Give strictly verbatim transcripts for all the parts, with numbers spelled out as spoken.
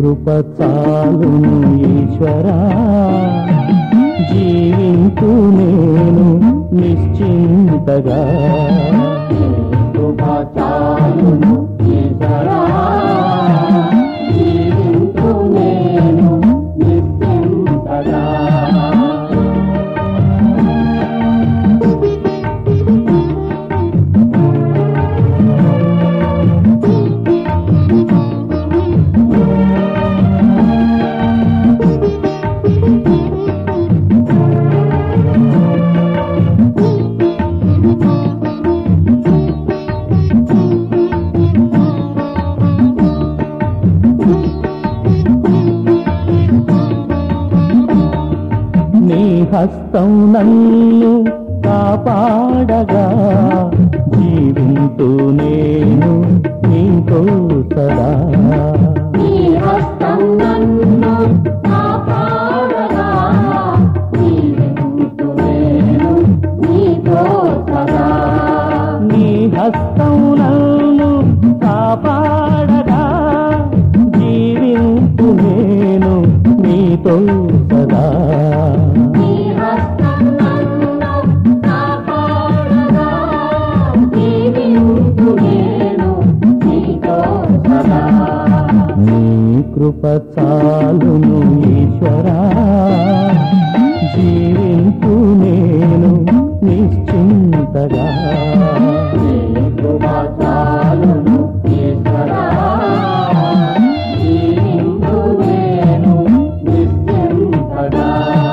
కృప చాలును ఈశ్వరా, జీవింతు నేను నిశ్చింతగా. కృప చాలును ఈశ్వరా, జీవింతు నేను నిశ్చింతగా. నీ హస్తం నన్ను కాపాడగా, జీవింతు నేను నీతో సదా. నీ హస్తం నన్ను కాపాడగా, జీవింతు నేను నీతో సదా. నీ హస్తం నన్ను కాపాడగా, జీవింతు నేను నీతో సదా. కృప చాలును ఈశ్వరా, జీవింతు నేను నిశ్చింతగా. కృప చాలును ఈశ్వరా, జీవింతు నేను నిశ్చింతగా.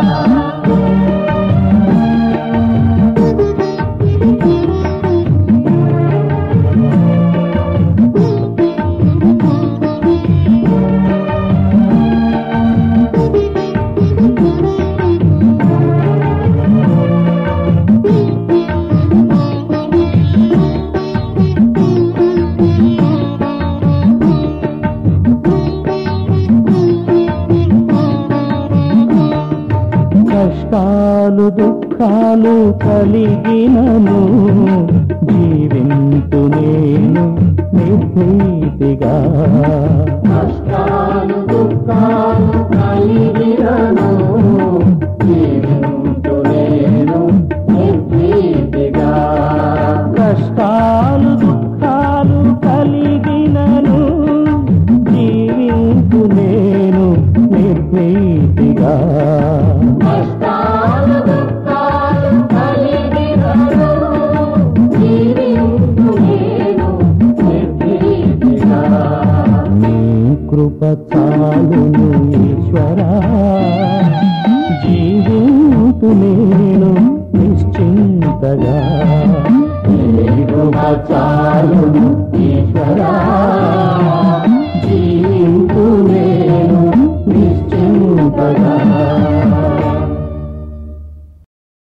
కష్టాలు దుఃఖాలు కలిగినను, జీవింతు నేను నిర్భీతిగా. కష్టాలు దుఃఖాలు కలిగినను, జీవింతు నేను నిర్భీతిగా. కష్టాలు దుఃఖాలు కలిగినను, జీవింతు నేను నిర్భీతిగా. కృప చాలును ఈశ్వరా, జీవింతు నేను నిశ్చింతగా. కృప చాలును ఈశ్వరా.